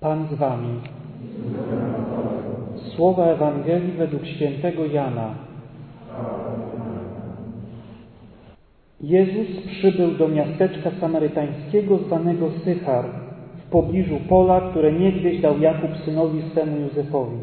Pan z wami. Słowa Ewangelii według świętego Jana. Jezus przybył do miasteczka samarytańskiego zwanego Sychar, w pobliżu pola, które niegdyś dał Jakub synowi swemu Józefowi.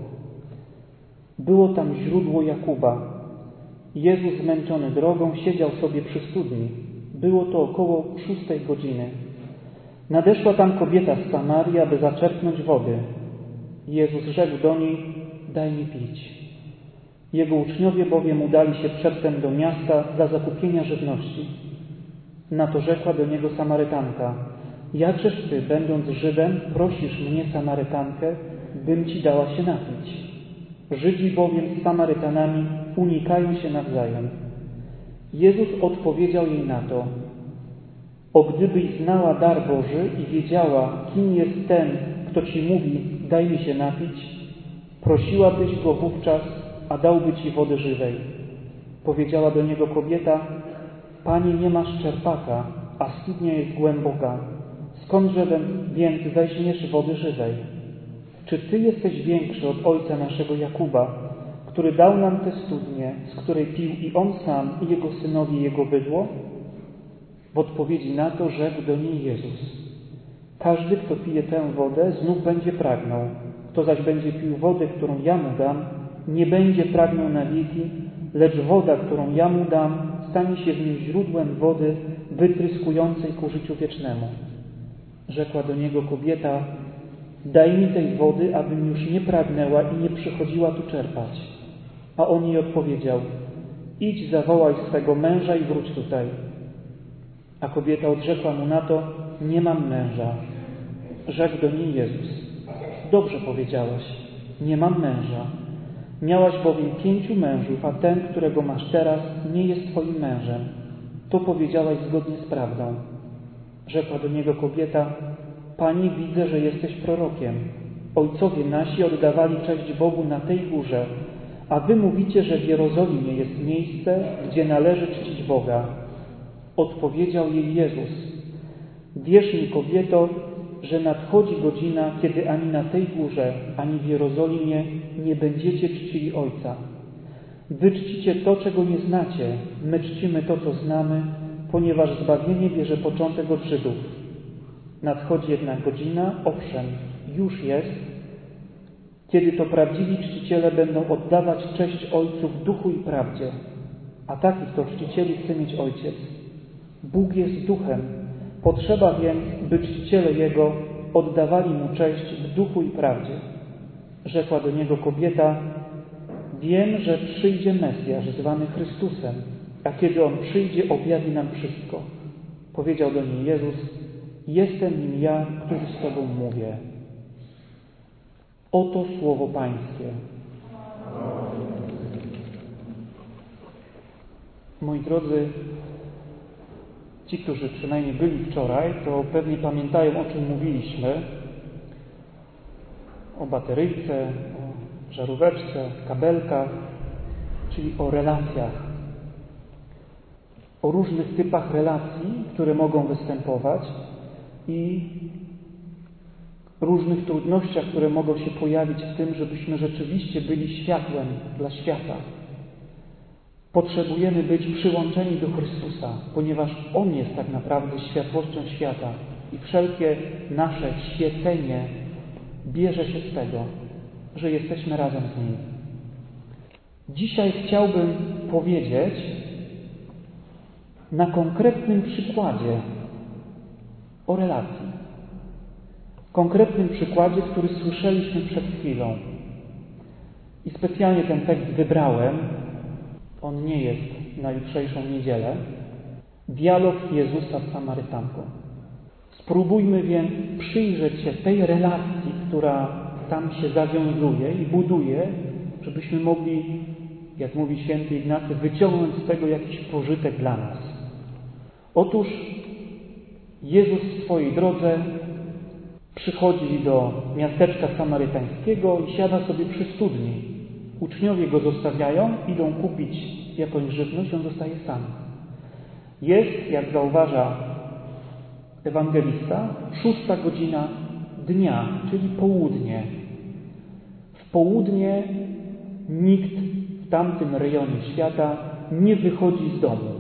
Było tam źródło Jakuba. Jezus, zmęczony drogą, siedział sobie przy studni. Było to około 6 godziny. Nadeszła tam kobieta z Samarii, aby zaczerpnąć wody. Jezus rzekł do niej: daj mi pić. Jego uczniowie bowiem udali się przedtem do miasta dla zakupienia żywności. Na to rzekła do niego Samarytanka: jakżeż ty, będąc Żydem, prosisz mnie, Samarytankę, bym ci dała się napić? Żydzi bowiem z Samarytanami unikają się nawzajem. Jezus odpowiedział jej na to: o gdybyś znała dar Boży i wiedziała, kim jest ten, kto ci mówi, daj mi się napić, prosiłabyś go wówczas, a dałby ci wody żywej. Powiedziała do niego kobieta: Panie, nie masz czerpaka, a studnia jest głęboka. Skądże więc weźmiesz wody żywej? Czy ty jesteś większy od ojca naszego Jakuba, który dał nam tę studnię, z której pił i on sam, i jego synowie, i jego bydło? W odpowiedzi na to rzekł do niej Jezus: każdy, kto pije tę wodę, znów będzie pragnął. Kto zaś będzie pił wodę, którą ja mu dam, nie będzie pragnął na wieki, lecz woda, którą ja mu dam, stanie się w nim źródłem wody wytryskującej ku życiu wiecznemu. Rzekła do niego kobieta: daj mi tej wody, abym już nie pragnęła i nie przychodziła tu czerpać. A on jej odpowiedział: idź, zawołaj swego męża i wróć tutaj. A kobieta odrzekła mu na to: nie mam męża. Rzekł do niej Jezus: dobrze powiedziałaś, nie mam męża. Miałaś bowiem 5 mężów, a ten, którego masz teraz, nie jest twoim mężem. To powiedziałaś zgodnie z prawdą. Rzekła do niego kobieta: Panie, widzę, że jesteś prorokiem. Ojcowie nasi oddawali cześć Bogu na tej górze, a wy mówicie, że w Jerozolimie jest miejsce, gdzie należy czcić Boga. Odpowiedział jej Jezus: wierz mi, kobieto, że nadchodzi godzina, kiedy ani na tej górze, ani w Jerozolimie nie będziecie czcili Ojca. Wy czcicie to, czego nie znacie, my czcimy to, co znamy, ponieważ zbawienie bierze początek od Żydów. Nadchodzi jednak godzina, owszem, już jest, kiedy to prawdziwi czciciele będą oddawać cześć Ojcu w duchu i prawdzie. A takich to czcicieli chce mieć Ojciec. Bóg jest duchem. Potrzeba więc, by czciciele Jego oddawali Mu cześć w duchu i prawdzie. Rzekła do niego kobieta: wiem, że przyjdzie Mesjasz, zwany Chrystusem, a kiedy On przyjdzie, objawi nam wszystko. Powiedział do niej Jezus: jestem nim ja, który z Tobą mówię. Oto słowo Pańskie. Moi drodzy, ci, którzy przynajmniej byli wczoraj, to pewnie pamiętają, o czym mówiliśmy. O bateryjce, o żaróweczce, kabelkach, czyli o relacjach. O różnych typach relacji, które mogą występować i różnych trudnościach, które mogą się pojawić w tym, żebyśmy rzeczywiście byli światłem dla świata. Potrzebujemy być przyłączeni do Chrystusa, ponieważ On jest tak naprawdę światłością świata i wszelkie nasze świecenie bierze się z tego, że jesteśmy razem z Nim. Dzisiaj chciałbym powiedzieć na konkretnym przykładzie o relacji. Konkretnym przykładzie, który słyszeliśmy przed chwilą. I specjalnie ten tekst wybrałem. On nie jest na jutrzejszą niedzielę. Dialog Jezusa z Samarytanką. Spróbujmy więc przyjrzeć się tej relacji, która tam się zawiązuje i buduje, żebyśmy mogli, jak mówi święty Ignacy, wyciągnąć z tego jakiś pożytek dla nas. Otóż Jezus w swojej drodze przychodzi do miasteczka samarytańskiego i siada sobie przy studni. Uczniowie go zostawiają, idą kupić jakąś żywność, on zostaje sam. Jest, jak zauważa ewangelista, 6 godzina dnia, czyli południe. W południe nikt w tamtym rejonie świata nie wychodzi z domu,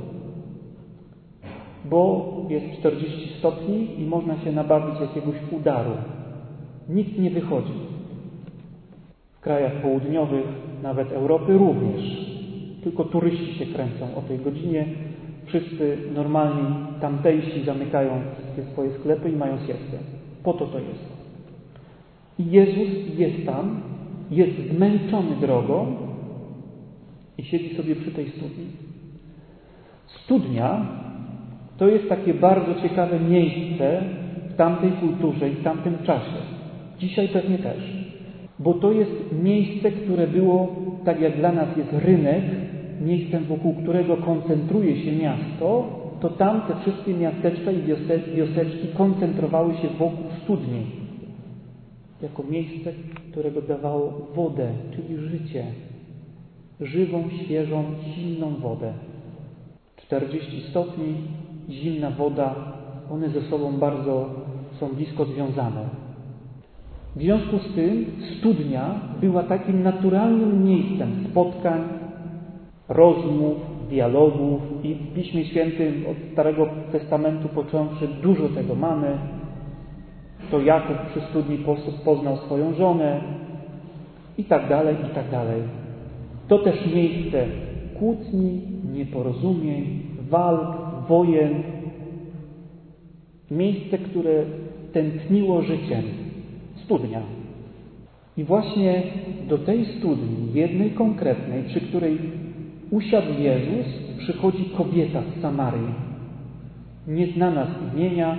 bo jest 40 stopni i można się nabawić jakiegoś udaru. Nikt nie wychodzi. W krajach południowych, nawet Europy również. Tylko turyści się kręcą o tej godzinie. Wszyscy normalni tamtejsi zamykają wszystkie swoje sklepy i mają siestę. Po to jest. I Jezus jest tam, jest zmęczony drogą i siedzi sobie przy tej studni. Studnia to jest takie bardzo ciekawe miejsce w tamtej kulturze i w tamtym czasie. Dzisiaj pewnie też. Bo to jest miejsce, które było, tak jak dla nas jest rynek, miejscem, wokół którego koncentruje się miasto, to tam te wszystkie miasteczka i wioseczki koncentrowały się wokół studni. Jako miejsce, którego dawało wodę, czyli życie. Żywą, świeżą, zimną wodę. 40 stopni, zimna woda, one ze sobą bardzo są blisko związane. W związku z tym studnia była takim naturalnym miejscem spotkań, rozmów, dialogów i w Piśmie Świętym od Starego Testamentu począwszy dużo tego mamy. To Jakub przy studni poznał swoją żonę i tak dalej, i tak dalej. To też miejsce kłótni, nieporozumień, walk, wojen. Miejsce, które tętniło życiem. Studnia. I właśnie do tej studni, jednej konkretnej, przy której usiadł Jezus, przychodzi kobieta z Samarii. Nieznana z imienia,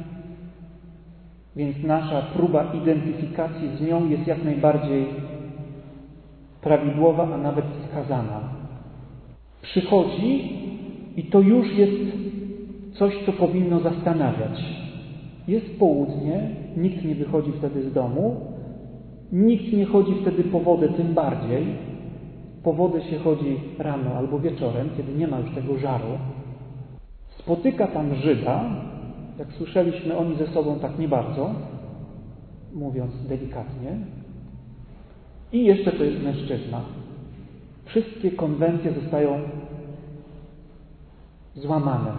więc nasza próba identyfikacji z nią jest jak najbardziej prawidłowa, a nawet wskazana. Przychodzi i to już jest coś, co powinno zastanawiać. Jest południe, nikt nie wychodzi wtedy z domu, nikt nie chodzi wtedy po wodę, tym bardziej. Po wodę się chodzi rano albo wieczorem, kiedy nie ma już tego żaru. Spotyka tam Żyda, jak słyszeliśmy, oni ze sobą tak nie bardzo, mówiąc delikatnie. I jeszcze to jest mężczyzna. Wszystkie konwencje zostają złamane.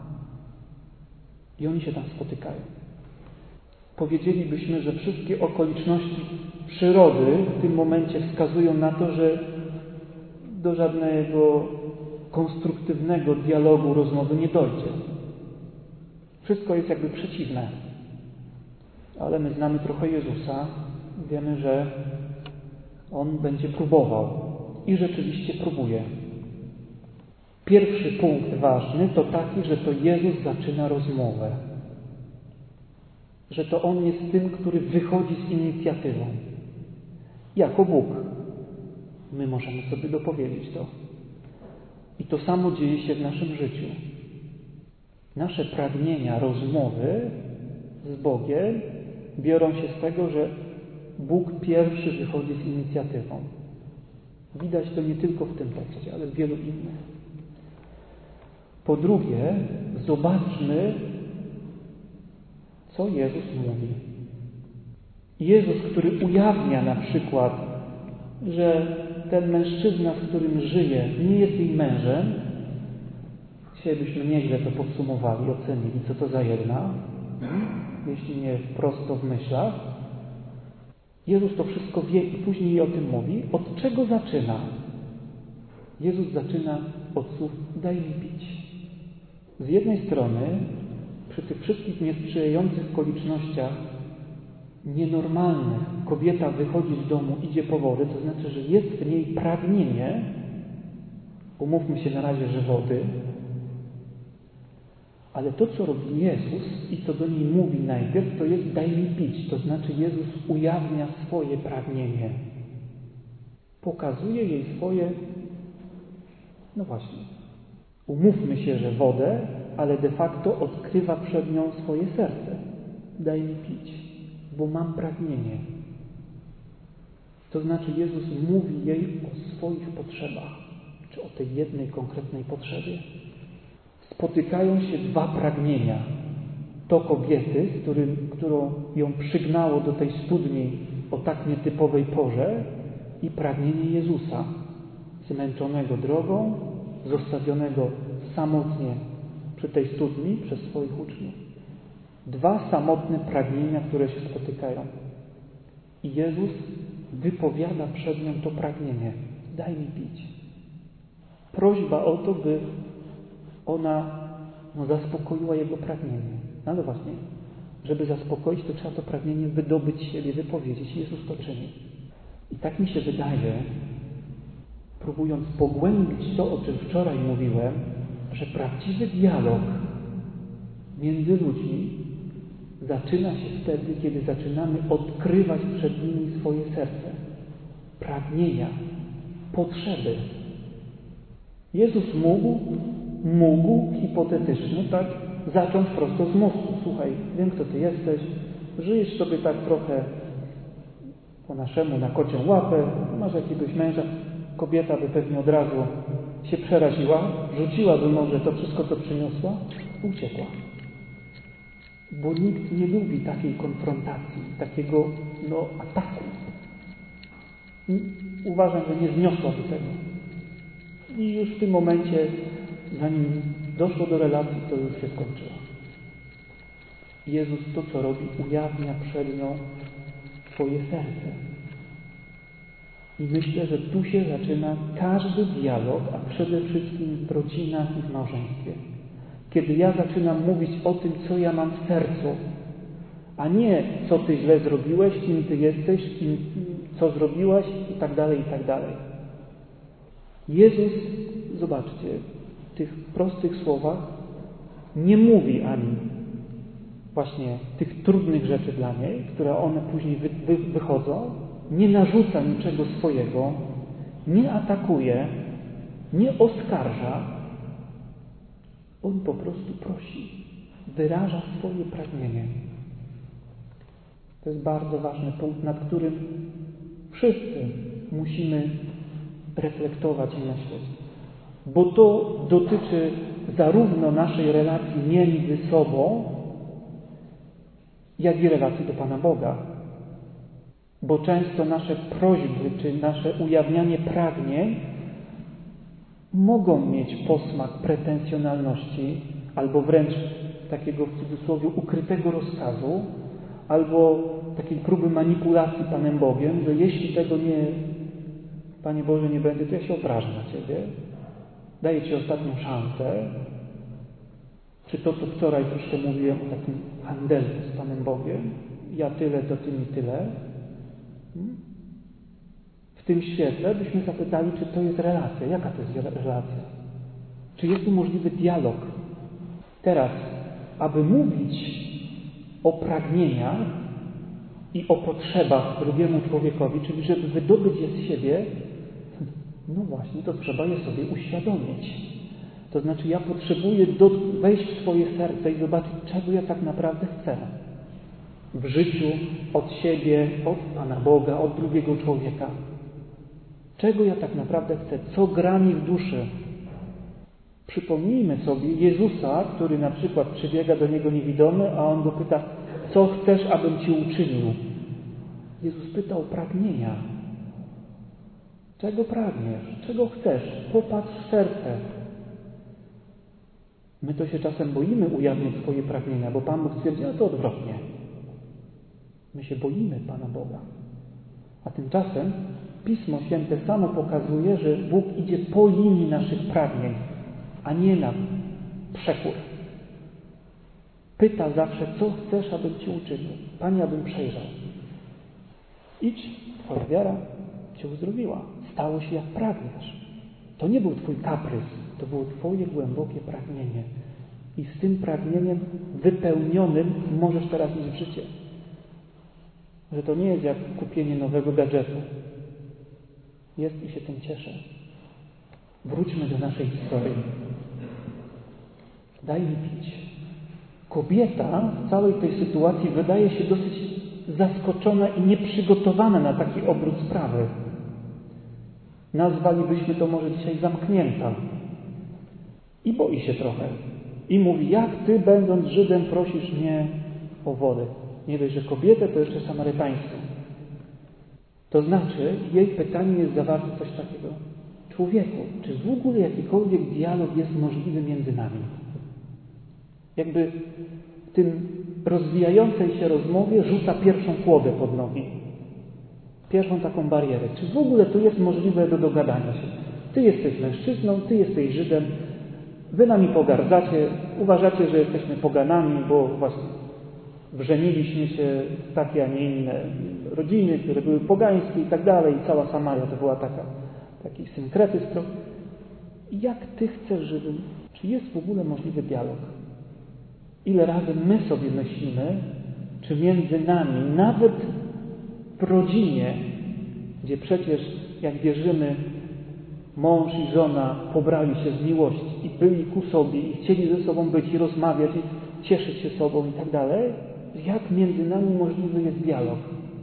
I oni się tam spotykają. Powiedzielibyśmy, że wszystkie okoliczności przyrody w tym momencie wskazują na to, że do żadnego konstruktywnego dialogu, rozmowy nie dojdzie. Wszystko jest jakby przeciwne. Ale my znamy trochę Jezusa. Wiemy, że On będzie próbował. I rzeczywiście próbuje. Pierwszy punkt ważny to taki, że to Jezus zaczyna rozmowę. Że to On jest tym, który wychodzi z inicjatywą. Jako Bóg. My możemy sobie dopowiedzieć to. I to samo dzieje się w naszym życiu. Nasze pragnienia rozmowy z Bogiem biorą się z tego, że Bóg pierwszy wychodzi z inicjatywą. Widać to nie tylko w tym tekście, ale w wielu innych. Po drugie, zobaczmy, co Jezus mówi. Jezus, który ujawnia na przykład, że ten mężczyzna, z którym żyje, nie jest jej mężem. Dzisiaj byśmy nieźle to podsumowali, ocenili, co to za jedna, jeśli nie prosto w myślach. Jezus to wszystko wie i później o tym mówi. Od czego zaczyna? Jezus zaczyna od słów: daj mi pić. Z jednej strony, przy tych wszystkich niesprzyjających okolicznościach nienormalnych, kobieta wychodzi z domu, idzie po wodę, to znaczy, że jest w niej pragnienie, umówmy się na razie, że wody, ale to, co robi Jezus i co do niej mówi najpierw, to jest: daj mi pić. To znaczy, Jezus ujawnia swoje pragnienie. Pokazuje jej swoje, no właśnie, umówmy się, że wodę, ale de facto odkrywa przed nią swoje serce. Daj mi pić, bo mam pragnienie. To znaczy, Jezus mówi jej o swoich potrzebach, czy o tej jednej konkretnej potrzebie. Spotykają się dwa pragnienia. to kobiety, którą ją przygnało do tej studni o tak nietypowej porze, i pragnienie Jezusa, zmęczonego drogą, zostawionego samotnie przy tej studni przez swoich uczniów. Dwa samotne pragnienia, które się spotykają. I Jezus wypowiada przed nią to pragnienie. Daj mi pić. Prośba o to, by ona zaspokoiła jego pragnienie. Ale właśnie, żeby zaspokoić, to trzeba to pragnienie wydobyć z siebie, wypowiedzieć. Jezus to czyni. I tak mi się wydaje, próbując pogłębić to, o czym wczoraj mówiłem, że prawdziwy dialog między ludźmi zaczyna się wtedy, kiedy zaczynamy odkrywać przed nimi swoje serce, pragnienia, potrzeby. Jezus mógł hipotetycznie tak zacząć prosto z mostu. Słuchaj, wiem, kto ty jesteś, żyjesz sobie tak trochę po naszemu na kocią łapę, masz jakiegoś męża. Kobieta by pewnie od razu się przeraziła, rzuciłaby może to wszystko, co przyniosła, uciekła. Bo nikt nie lubi takiej konfrontacji, takiego ataku. I uważam, że nie zniosłaby tego. I już w tym momencie, zanim doszło do relacji, to już się skończyło. Jezus to, co robi, ujawnia przed nią swoje serce. I myślę, że tu się zaczyna każdy dialog, a przede wszystkim w rodzinach i w małżeństwie. Kiedy ja zaczynam mówić o tym, co ja mam w sercu, a nie co ty źle zrobiłeś, kim ty jesteś, co zrobiłaś i tak dalej, i tak dalej. Jezus, zobaczcie, w tych prostych słowach nie mówi ani właśnie tych trudnych rzeczy dla niej, które one później wychodzą, nie narzuca niczego swojego, nie atakuje, nie oskarża. On po prostu prosi, wyraża swoje pragnienie. To jest bardzo ważny punkt, nad którym wszyscy musimy reflektować i myśleć. Bo to dotyczy zarówno naszej relacji między sobą, jak i relacji do Pana Boga. Bo często nasze prośby, czy nasze ujawnianie pragnień mogą mieć posmak pretensjonalności, albo wręcz takiego, w cudzysłowie, ukrytego rozkazu, albo takiej próby manipulacji Panem Bogiem, że jeśli tego nie, Panie Boże, nie będzie, to ja się obrażę na Ciebie. Daję Ci ostatnią szansę. Czy to, co wczoraj troszkę mówiłem o takim handelku z Panem Bogiem. Ja tyle, to Ty mi tyle. W tym świetle byśmy zapytali, czy to jest relacja. Jaka to jest relacja? Czy jest tu możliwy dialog? Teraz, aby mówić o pragnieniach i o potrzebach drugiemu człowiekowi, czyli żeby wydobyć je z siebie, no właśnie, to trzeba je sobie uświadomić. To znaczy, ja potrzebuję wejść w swoje serce i zobaczyć, czego ja tak naprawdę chcę. W życiu, od siebie, od Pana Boga, od drugiego człowieka. Czego ja tak naprawdę chcę? Co gra mi w duszy? Przypomnijmy sobie Jezusa, który na przykład przybiega do Niego niewidomy, a On Go pyta, co chcesz, abym Ci uczynił? Jezus pyta o pragnienia. Czego pragniesz? Czego chcesz? Popatrz w serce. My to się czasem boimy ujawniać swoje pragnienia, bo Pan Bóg twierdzi, no to odwrotnie. My się boimy Pana Boga. A tymczasem Pismo Święte samo pokazuje, że Bóg idzie po linii naszych pragnień, a nie na przekór. Pyta zawsze, co chcesz, abym Ci uczynił. Panie, abym przejrzał. Idź, Twoja wiara Cię uzdrowiła. Stało się jak pragniesz. To nie był Twój kaprys, to było Twoje głębokie pragnienie. I z tym pragnieniem wypełnionym możesz teraz iść w życie. Że to nie jest jak kupienie nowego gadżetu. Jest i się tym cieszę. Wróćmy do naszej historii. Daj mi pić. Kobieta w całej tej sytuacji wydaje się dosyć zaskoczona i nieprzygotowana na taki obrót sprawy. Nazwalibyśmy to może dzisiaj zamknięta. I boi się trochę. I mówi, jak Ty, będąc Żydem, prosisz mnie o wodę? Nie dość, że kobietę, to jeszcze Samarytańską. To znaczy, jej pytanie jest zawarte coś takiego. Człowieku, czy w ogóle jakikolwiek dialog jest możliwy między nami? Jakby w tym rozwijającej się rozmowie rzuca pierwszą kłodę pod nogi. Pierwszą taką barierę. Czy w ogóle tu jest możliwe do dogadania się? Ty jesteś mężczyzną, Ty jesteś Żydem, Wy nami pogardzacie, uważacie, że jesteśmy poganami, bo właśnie wrzemiliśmy się w takie, a nie inne rodziny, które były pogańskie i tak dalej. I cała Samaria to była taki synkretyzm. Jak Ty chcesz, żeby... Czy jest w ogóle możliwy dialog? Ile razy my sobie myślimy, czy między nami, nawet w rodzinie, gdzie przecież, jak wierzymy, mąż i żona pobrali się z miłości i byli ku sobie i chcieli ze sobą być i rozmawiać i cieszyć się sobą i tak dalej, jak między nami możliwy jest dialog?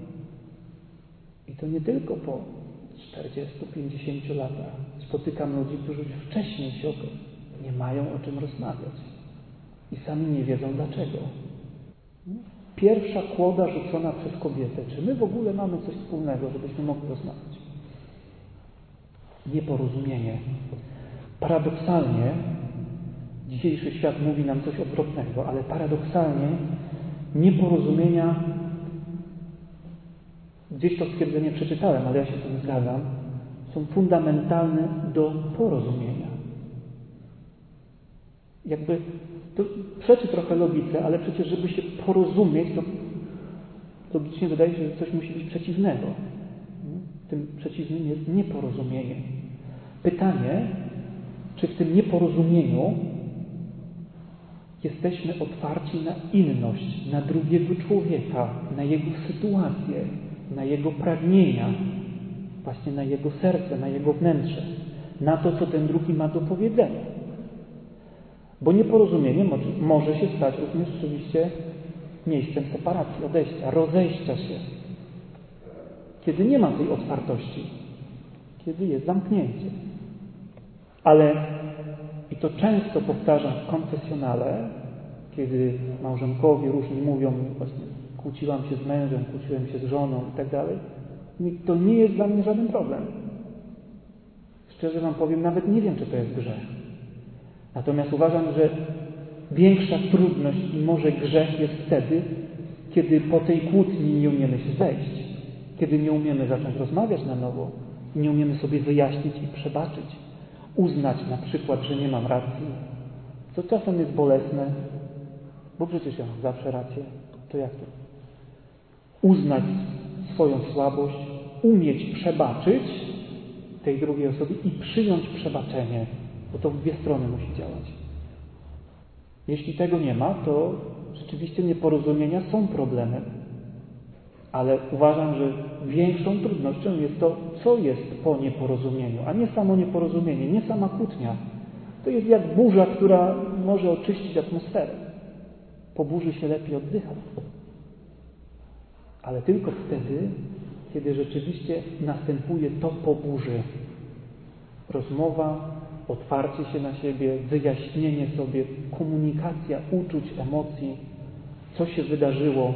I to nie tylko po 40-50 latach. Spotykam ludzi, którzy już wcześniej się nie mają o czym rozmawiać. I sami nie wiedzą dlaczego. Pierwsza kłoda rzucona przez kobietę. Czy my w ogóle mamy coś wspólnego, żebyśmy mogli rozmawiać? Nieporozumienie. Paradoksalnie, dzisiejszy świat mówi nam coś odwrotnego, ale paradoksalnie nieporozumienia, gdzieś to stwierdzenie przeczytałem, ale ja się z tym zgadzam, są fundamentalne do porozumienia. Jakby to przeczy trochę logice, ale przecież, żeby się porozumieć, to logicznie wydaje się, że coś musi być przeciwnego. Tym przeciwnym jest nieporozumienie. Pytanie, czy w tym nieporozumieniu jesteśmy otwarci na inność, na drugiego człowieka, na jego sytuację, na jego pragnienia, właśnie na jego serce, na jego wnętrze, na to, co ten drugi ma do powiedzenia. Bo nieporozumienie może się stać również oczywiście miejscem separacji, odejścia, rozejścia się. Kiedy nie ma tej otwartości, kiedy jest zamknięcie. Ale, i to często powtarzam w konfesjonale, kiedy małżonkowie różni mówią, właśnie kłóciłam się z mężem, kłóciłem się z żoną i tak dalej, to nie jest dla mnie żaden problem. Szczerze Wam powiem, nawet nie wiem, czy to jest grzech. Natomiast uważam, że większa trudność i może grzech jest wtedy, kiedy po tej kłótni nie umiemy się zejść, kiedy nie umiemy zacząć rozmawiać na nowo i nie umiemy sobie wyjaśnić i przebaczyć, uznać na przykład, że nie mam racji, co czasem jest bolesne, bo przecież ja mam zawsze rację, to jak to? Uznać swoją słabość, umieć przebaczyć tej drugiej osobie i przyjąć przebaczenie, bo to w dwie strony musi działać. Jeśli tego nie ma, to rzeczywiście nieporozumienia są problemem. Ale uważam, że większą trudnością jest to, co jest po nieporozumieniu, a nie samo nieporozumienie, nie sama kłótnia. To jest jak burza, która może oczyścić atmosferę. Po burzy się lepiej oddycha. Ale tylko wtedy, kiedy rzeczywiście następuje to po burzy. Rozmowa, otwarcie się na siebie, wyjaśnienie sobie, komunikacja uczuć, emocji, co się wydarzyło.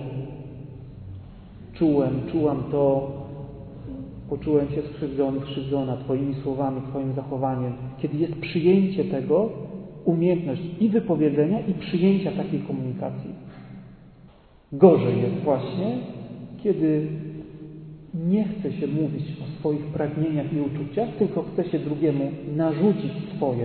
Czułam to, poczułem się skrzywdzona Twoimi słowami, Twoim zachowaniem. Kiedy jest przyjęcie tego, umiejętność i wypowiedzenia, i przyjęcia takiej komunikacji. Gorzej jest właśnie, kiedy nie chce się mówić o swoich pragnieniach i uczuciach, tylko chce się drugiemu narzucić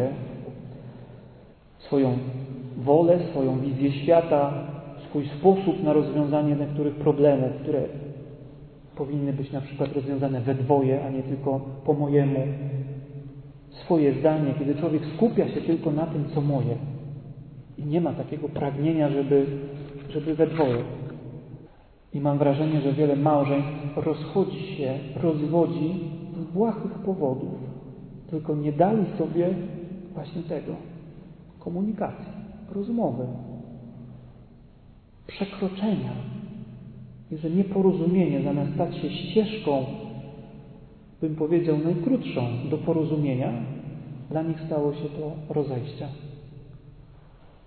swoją wolę, swoją wizję świata, swój sposób na rozwiązanie niektórych problemów, które powinny być na przykład rozwiązane we dwoje, a nie tylko po mojemu. Swoje zdanie, kiedy człowiek skupia się tylko na tym, co moje i nie ma takiego pragnienia, żeby we dwoje. I mam wrażenie, że wiele małżeństw rozwodzi z błahych powodów. Tylko nie dali sobie właśnie tego. Komunikacji, rozmowy, przekroczenia. I że nieporozumienie zamiast stać się ścieżką, bym powiedział, najkrótszą do porozumienia, dla nich stało się to rozejścia.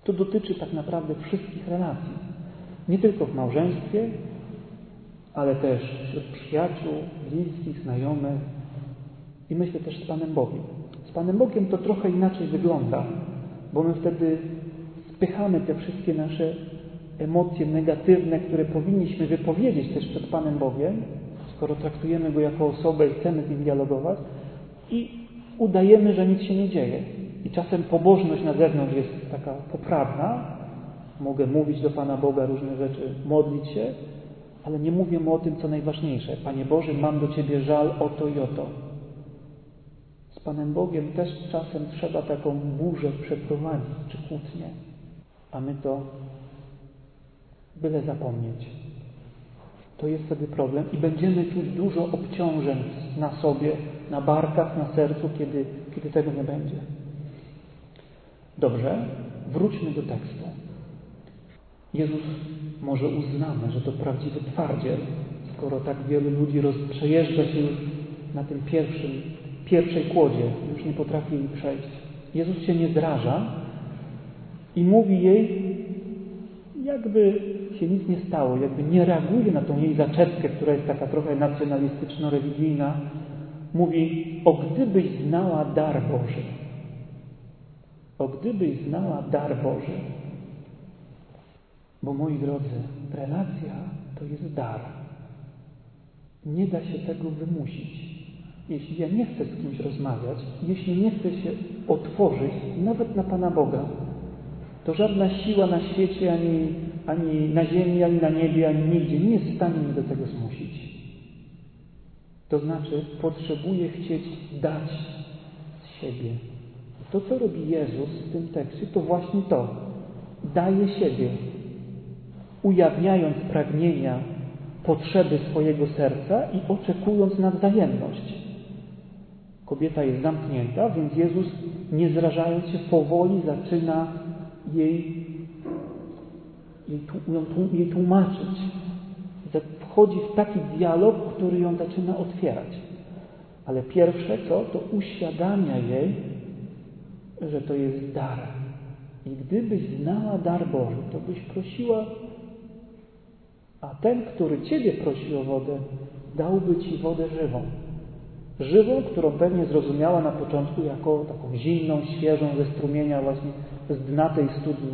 To dotyczy tak naprawdę wszystkich relacji. Nie tylko w małżeństwie, ale też wśród przyjaciół, bliskich, znajomych i myślę też z Panem Bogiem. Z Panem Bogiem to trochę inaczej wygląda, bo my wtedy spychamy te wszystkie nasze emocje negatywne, które powinniśmy wypowiedzieć też przed Panem Bogiem, skoro traktujemy Go jako osobę i chcemy z Nim dialogować, i udajemy, że nic się nie dzieje. I czasem pobożność na zewnątrz jest taka poprawna, mogę mówić do Pana Boga różne rzeczy, modlić się, ale nie mówię mu o tym, co najważniejsze. Panie Boże, mam do Ciebie żal o to i o to. Z Panem Bogiem też czasem trzeba taką burzę przeprowadzić, czy kłótnię, a my to byle zapomnieć. To jest wtedy problem i będziemy czuć dużo obciążeń na sobie, na barkach, na sercu, kiedy tego nie będzie. Dobrze, wróćmy do tekstu. Jezus, może uznamy, że to prawdziwy twardziel, skoro tak wielu ludzi przejeżdża się już na tym pierwszej kłodzie, już nie potrafi jej przejść. Jezus się nie zraża i mówi jej, jakby się nic nie stało, jakby nie reaguje na tą jej zaczepkę, która jest taka trochę nacjonalistyczno-religijna. Mówi, o gdybyś znała dar Boży. O gdybyś znała dar Boży. Bo moi drodzy, relacja to jest dar. Nie da się tego wymusić. Jeśli ja nie chcę z kimś rozmawiać, jeśli nie chcę się otworzyć, nawet na Pana Boga, to żadna siła na świecie, ani na ziemi, ani na niebie, ani nigdzie nie jest w stanie mnie do tego zmusić. To znaczy, potrzebuję chcieć dać z siebie. To, co robi Jezus w tym tekście, to właśnie to. Daje siebie, ujawniając pragnienia, potrzeby swojego serca i oczekując na wzajemność. Kobieta jest zamknięta, więc Jezus, nie zrażając się, powoli zaczyna jej tłumaczyć. Wchodzi w taki dialog, który ją zaczyna otwierać. Ale pierwsze co? To uświadamia jej, że to jest dar. I gdybyś znała dar Boży, to byś prosiła, a ten, który Ciebie prosi o wodę, dałby Ci wodę żywą. Żywą, którą pewnie zrozumiała na początku jako taką zimną, świeżą, ze strumienia właśnie z dna tej studni.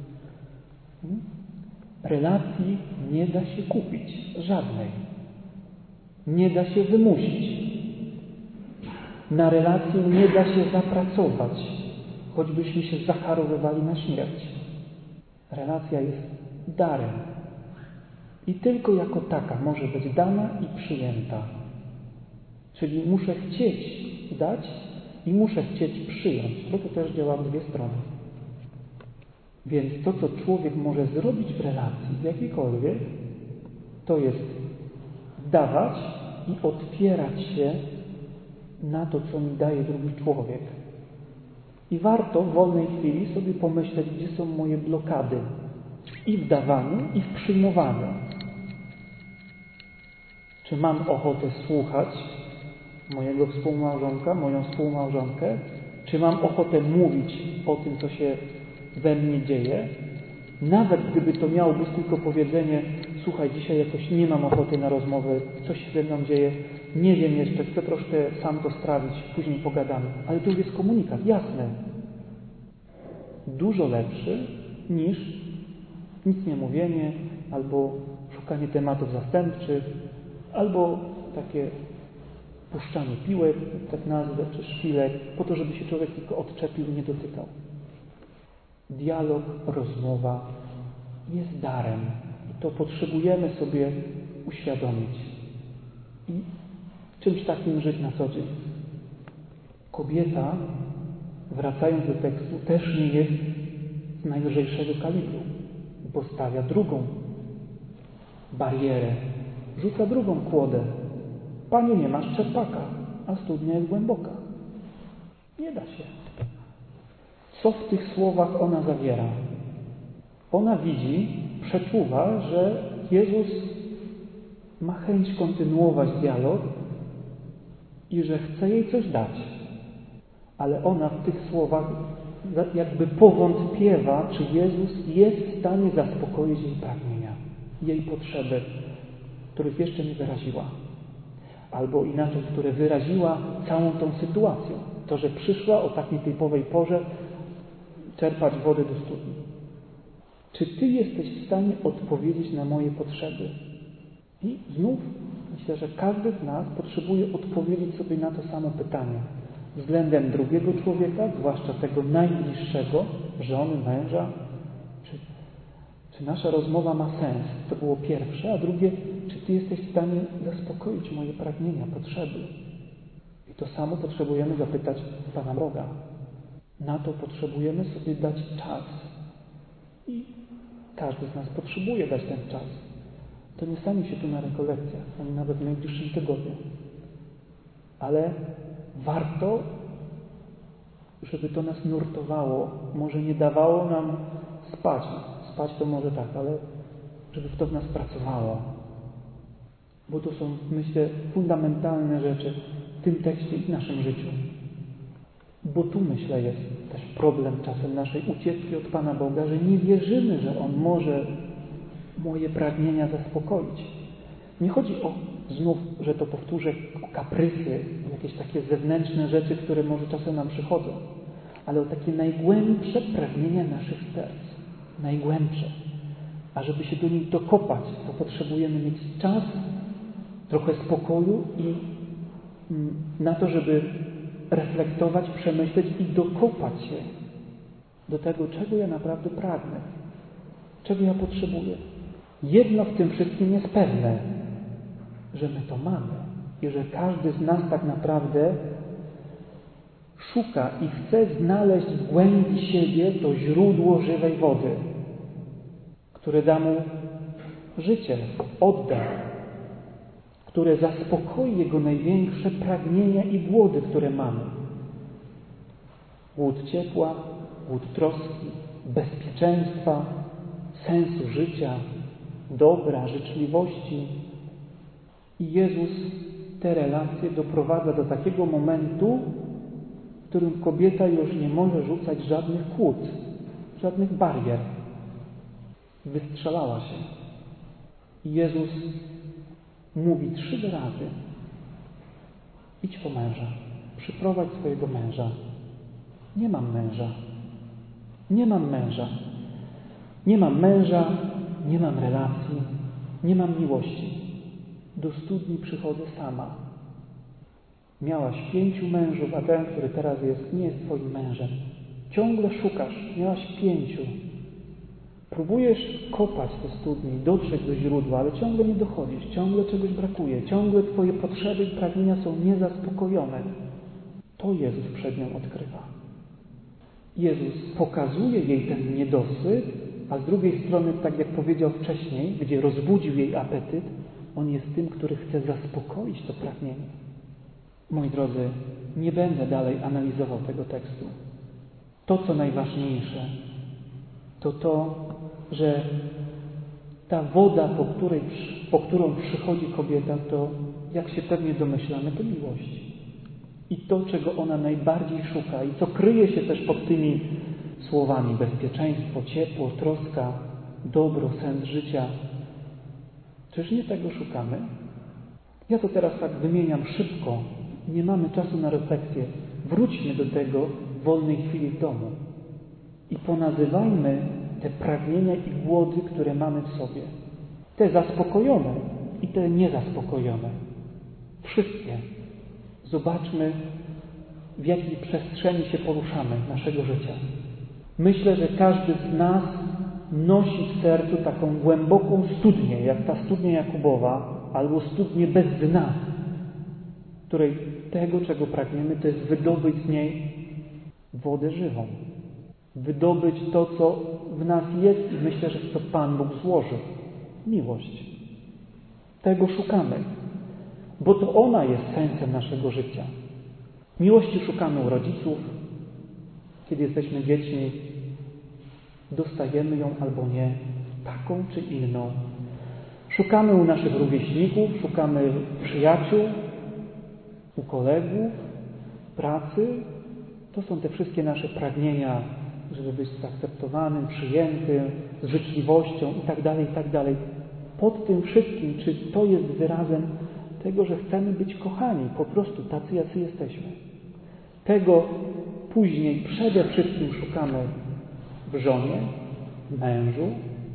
Relacji nie da się kupić, żadnej. Nie da się wymusić. Na relację nie da się zapracować, choćbyśmy się zacharowywali na śmierć. Relacja jest darem. I tylko jako taka może być dana i przyjęta. Czyli muszę chcieć dać i muszę chcieć przyjąć. To też działa w dwie strony. Więc to, co człowiek może zrobić w relacji, w jakiejkolwiek, to jest dawać i otwierać się na to, co mi daje drugi człowiek. I warto w wolnej chwili sobie pomyśleć, gdzie są moje blokady i w dawaniu, i w przyjmowaniu. Czy mam ochotę słuchać mojego współmałżonka, moją współmałżonkę? Czy mam ochotę mówić o tym, co się we mnie dzieje? Nawet gdyby to miało być tylko powiedzenie, słuchaj, dzisiaj jakoś nie mam ochoty na rozmowę, coś się ze mną dzieje, nie wiem jeszcze, chcę troszkę sam to strawić, później pogadamy. Ale to już jest komunikat, jasne. Dużo lepszy niż nic nie mówienie, albo szukanie tematów zastępczych, albo takie puszczanie piłek, tak nazwę, czy szpilek, po to, żeby się człowiek tylko odczepił i nie dotykał. Dialog, rozmowa jest darem. I to potrzebujemy sobie uświadomić. I czymś takim żyć na co dzień. Kobieta, wracając do tekstu, też nie jest z najlżejszego kalibru, bo stawia drugą barierę, rzuca drugą kłodę. Panie, nie masz czerpaka, a studnia jest głęboka. Nie da się. Co w tych słowach ona zawiera? Ona widzi, przeczuwa, że Jezus ma chęć kontynuować dialog i że chce jej coś dać. Ale ona w tych słowach jakby powątpiewa, czy Jezus jest w stanie zaspokoić jej pragnienia, jej potrzeby, których jeszcze nie wyraziła. Albo inaczej, które wyraziła całą tą sytuacją. To, że przyszła o tak nietypowej porze czerpać wodę do studni. Czy Ty jesteś w stanie odpowiedzieć na moje potrzeby? I znów myślę, że każdy z nas potrzebuje odpowiedzieć sobie na to samo pytanie. Względem drugiego człowieka, zwłaszcza tego najbliższego, żony, męża. Czy nasza rozmowa ma sens? To było pierwsze. A drugie, czy Ty jesteś w stanie zaspokoić moje pragnienia, potrzeby? I to samo potrzebujemy zapytać Pana Boga. Na to potrzebujemy sobie dać czas. I każdy z nas potrzebuje dać ten czas. To nie stanie się tu na rekolekcjach, ani nawet w najbliższym tygodniu. Ale warto, żeby to nas nurtowało, może nie dawało nam spać. Spać to może tak, ale żeby to w nas pracowało. Bo to są, myślę, fundamentalne rzeczy w tym tekście i w naszym życiu. Bo tu, myślę, jest też problem czasem naszej ucieczki od Pana Boga, że nie wierzymy, że On może moje pragnienia zaspokoić. Nie chodzi o, znów, że to powtórzę, o kaprysy, jakieś takie zewnętrzne rzeczy, które może czasem nam przychodzą, ale o takie najgłębsze pragnienia naszych serc. Najgłębsze. A żeby się do nich dokopać, to potrzebujemy mieć czas, trochę spokoju i na to, żeby reflektować, przemyśleć i dokopać się do tego, czego ja naprawdę pragnę, czego ja potrzebuję. Jedno w tym wszystkim jest pewne, że my to mamy i że każdy z nas tak naprawdę szuka i chce znaleźć w głębi siebie to źródło żywej wody, które da mu życie, oddech, które zaspokoi jego największe pragnienia i głody, które mamy. Głód ciepła, głód troski, bezpieczeństwa, sensu życia, dobra, życzliwości. I Jezus te relacje doprowadza do takiego momentu, w którym kobieta już nie może rzucać żadnych kłód, żadnych barier. Wystrzelała się. I Jezus mówi 3 razy: idź po męża, przyprowadź swojego męża. Nie mam męża. Nie mam męża. Nie mam męża, nie mam relacji, nie mam miłości. Do studni przychodzę sama. Miałaś 5 mężów, a ten, który teraz jest, nie jest twoim mężem. Ciągle szukasz, miałaś 5. Próbujesz kopać te studnie i dotrzeć do źródła, ale ciągle nie dochodzisz, ciągle czegoś brakuje, ciągle twoje potrzeby i pragnienia są niezaspokojone. To Jezus przed nią odkrywa. Jezus pokazuje jej ten niedosyt, a z drugiej strony, tak jak powiedział wcześniej, gdzie rozbudził jej apetyt, On jest tym, który chce zaspokoić to pragnienie. Moi drodzy, nie będę dalej analizował tego tekstu. To, co najważniejsze, to to, że ta woda, po którą przychodzi kobieta, to, jak się pewnie domyślamy, to miłość. I to, czego ona najbardziej szuka i co kryje się też pod tymi słowami: bezpieczeństwo, ciepło, troska, dobro, sens życia. Czyż nie tego szukamy? Ja to teraz tak wymieniam szybko. Nie mamy czasu na refleksję. Wróćmy do tego w wolnej chwili w domu i ponazywajmy te pragnienia i głody, które mamy w sobie. Te zaspokojone i te niezaspokojone. Wszystkie. Zobaczmy, w jakiej przestrzeni się poruszamy naszego życia. Myślę, że każdy z nas nosi w sercu taką głęboką studnię, jak ta studnia Jakubowa, albo studnię bez dna, której tego, czego pragniemy, to jest wydobyć z niej wodę żywą. Wydobyć to, co w nas jest, i myślę, że to Pan Bóg złożył. Miłość. Tego szukamy, bo to ona jest sensem naszego życia. Miłości szukamy u rodziców. Kiedy jesteśmy dziećmi, dostajemy ją albo nie, taką czy inną. Szukamy u naszych rówieśników, szukamy przyjaciół, u kolegów, pracy, To są te wszystkie nasze pragnienia, żeby być zaakceptowanym, przyjętym, z życzliwością itd., itd. Pod tym wszystkim, czy to jest wyrazem tego, że chcemy być kochani, po prostu tacy, jacy jesteśmy. Tego później przede wszystkim szukamy w żonie, w mężu,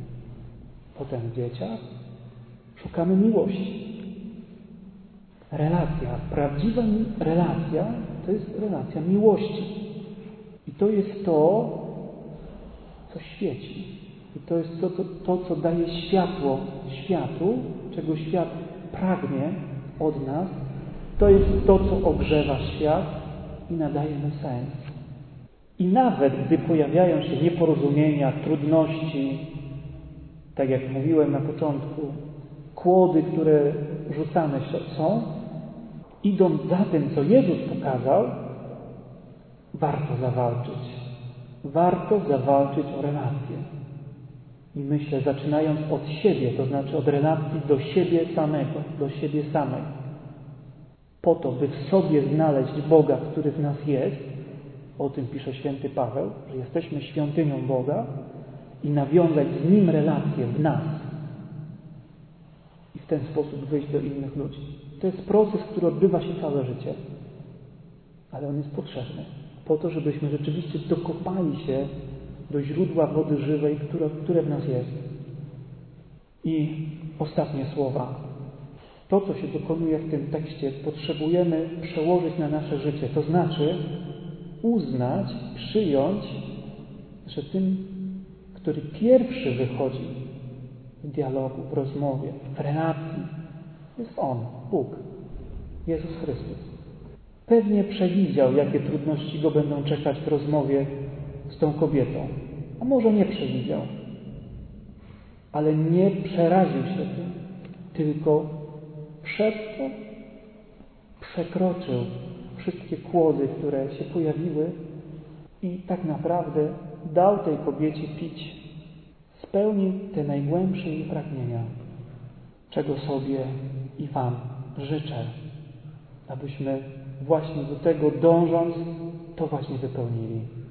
potem w dzieciach. Szukamy miłości. Relacja, prawdziwa relacja to jest relacja miłości. I to jest to, co świeci. I to jest to, co daje światło światu, czego świat pragnie od nas. To jest to, co ogrzewa świat i nadaje mu sens. I nawet gdy pojawiają się nieporozumienia, trudności, tak jak mówiłem na początku, kłody, które rzucane są, idąc za tym, co Jezus pokazał, warto zawalczyć. Warto zawalczyć o relację. I myślę, zaczynając od siebie, to znaczy od relacji do siebie samego, do siebie samej. Po to, by w sobie znaleźć Boga, który w nas jest, o tym pisze święty Paweł, że jesteśmy świątynią Boga i nawiązać z Nim relację w nas. I w ten sposób wyjść do innych ludzi. To jest proces, który odbywa się całe życie. Ale on jest potrzebny. Po to, żebyśmy rzeczywiście dokopali się do źródła wody żywej, które w nas jest. I ostatnie słowa. To, co się dokonuje w tym tekście, potrzebujemy przełożyć na nasze życie. To znaczy uznać, przyjąć, że tym, który pierwszy wychodzi w dialogu, w rozmowie, w relacji, jest On, Bóg, Jezus Chrystus. Pewnie przewidział, jakie trudności go będą czekać w rozmowie z tą kobietą. A może nie przewidział. Ale nie przeraził się tym, tylko przez to przekroczył wszystkie kłody, które się pojawiły i tak naprawdę dał tej kobiecie pić. Spełnił te najgłębsze jej pragnienia, czego sobie i Wam życzę, abyśmy właśnie do tego dążąc, to właśnie wypełnili.